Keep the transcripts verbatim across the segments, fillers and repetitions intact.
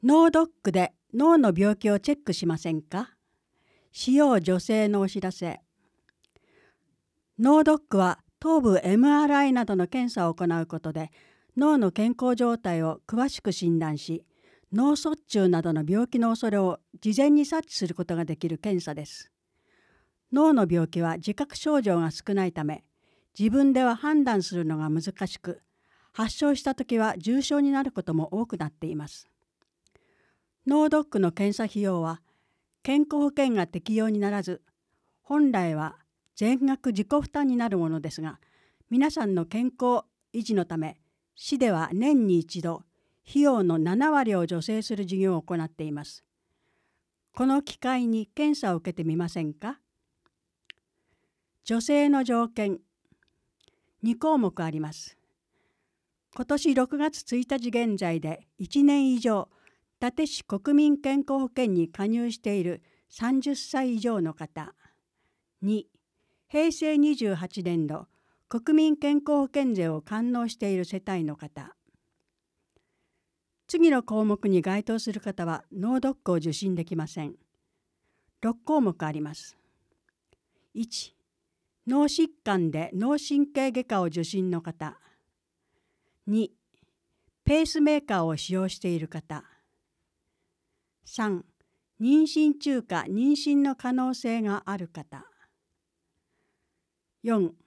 脳ドックで脳の病気をチェックしませんか？使用助成のお知らせ。脳ドックは頭部 エムアールアイ などの検査を行うことで脳の健康状態を詳しく診断し、脳卒中などの病気の恐れを事前に察知することができる検査です。脳の病気は自覚症状が少ないため、自分では判断するのが難しく、発症したときは重症になることも多くなっています。脳ドックの検査費用は健康保険が適用にならず、本来は全額自己負担になるものですが、皆さんの健康維持のため、市では年に一度、費用のななわりを助成する事業を行っています。この機会に検査を受けてみませんか？助成の条件、にこうもくあります。今年ろくがつついたち現在でいちねん以上、伊達市国民健康保険に加入しているさんじゅっさい以上の方。に、平成にじゅうはちねんど国民健康保険税を完納している世帯の方。次の項目に該当する方は脳ドックを受診できません。ろっこうもくあります。いち、脳疾患で脳神経外科を受診の方。に、ペースメーカーを使用している方。さん、妊娠中か妊娠の可能性がある方。よん、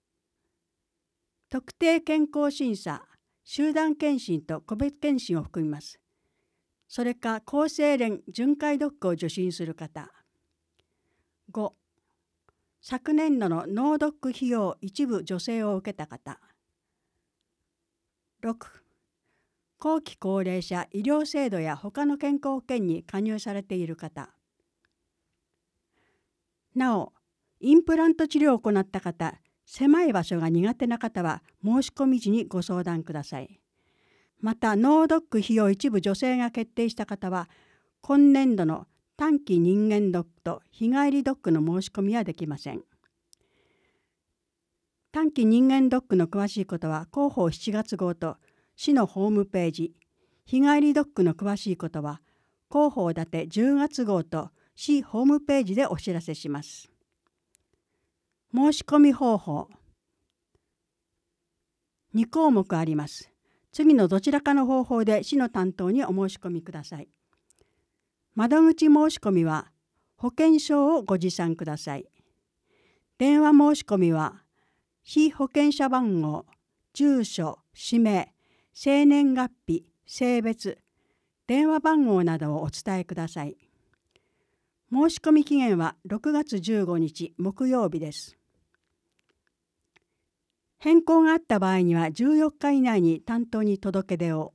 特定健康審査、集団検診と個別検診を含みます。それか厚生連巡回ドックを受診する方。ご、昨年度の脳ドック費用一部助成を受けた方。ろく、後期高齢者医療制度や他の健康保険に加入されている方。なお、インプラント治療を行った方、狭い場所が苦手な方は申し込み時にご相談ください。また、脳ドック費用一部助成が決定した方は、今年度の短期人間ドックと日帰りドックの申し込みはできません。短期人間ドックの詳しいことは広報しちがつ号と市のホームページ、日帰りドックの詳しいことは広報だてじゅうがつ号と市ホームページでお知らせします。申し込み方法。にこうもくあります。次のどちらかの方法で市の担当にお申し込みください。窓口申し込みは保険証をご持参ください。電話申し込みは被保険者番号、住所、氏名、生年月日、性別、電話番号などをお伝えください。申し込み期限はろくがつじゅうごにち木曜日です。変更があった場合にはじゅうよっか以内に担当に届け出を。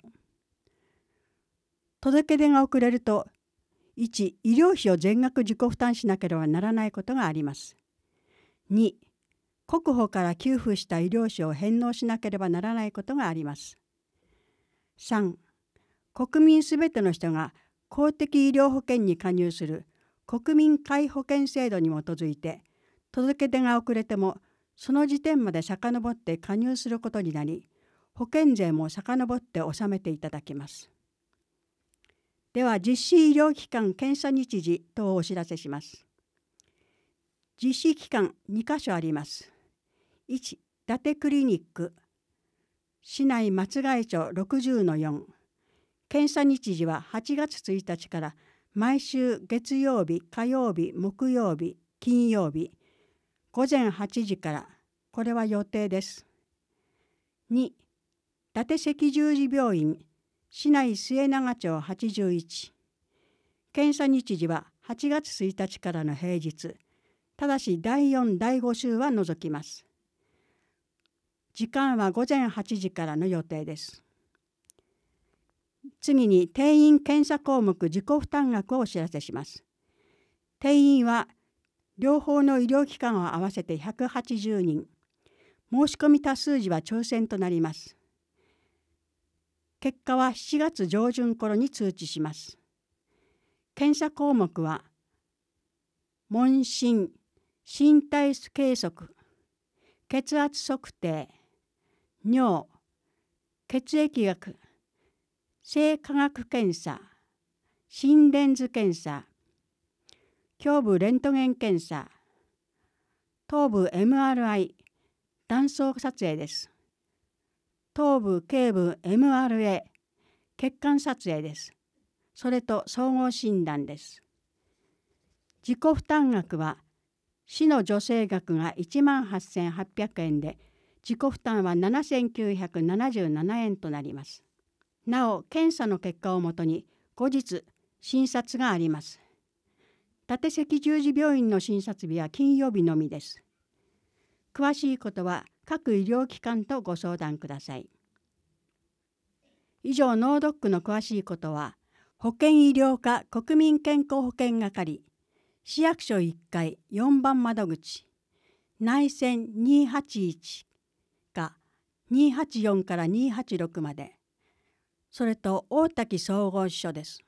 届け出が遅れると、いち、医療費を全額自己負担しなければならないことがあります。に、国保から給付した医療費を返納しなければならないことがあります。さん、国民すべての人が公的医療保険に加入する国民皆保険制度に基づいて、届け出が遅れてもその時点まで遡って加入することになり、保険税も遡って納めていただきます。では、実施医療機関検査日時等をお知らせします。実施機関にかしょあります。いち、伊達クリニック、市内松ヶ江町 ろくじゅうのよん。検査日時ははちがつついたちから毎週月曜日、火曜日、木曜日、金曜日、ごぜんはちじから、これは予定です。に、伊達赤十字病院、市内末長町はちじゅういち。検査日時ははちがつついたちからの平日、ただしだいよん、だいご週は除きます。時間はごぜんはちじからの予定です。次に定員検査項目自己負担額をお知らせします。定員は両方の医療機関を合わせてひゃくはちじゅうにん。申し込み多数時は抽選となります。結果はしちがつ上旬頃に通知します。検査項目は問診、身体計測、血圧測定、尿、血液学、性化学検査、 心電図検査、胸部レントゲン検査、頭部 エムアールアイ、断層撮影です。頭部頸部 エムアールエー、血管撮影です。それと総合診断です。自己負担額は市の助成額がいちまんはっせんはっぴゃくえんで、自己負担はななせんきゅうひゃくななじゅうななえんとなります。なお、検査の結果をもとに後日診察があります。伊達赤十字病院の診察日は金曜日のみです。詳しいことは各医療機関とご相談ください。以上、脳ドックの詳しいことは、保健医療課国民健康保険係、市役所いっかいよんばん窓口、内線にはちいちかにはちよんからにはちろくまで、それと大滝総合支所です。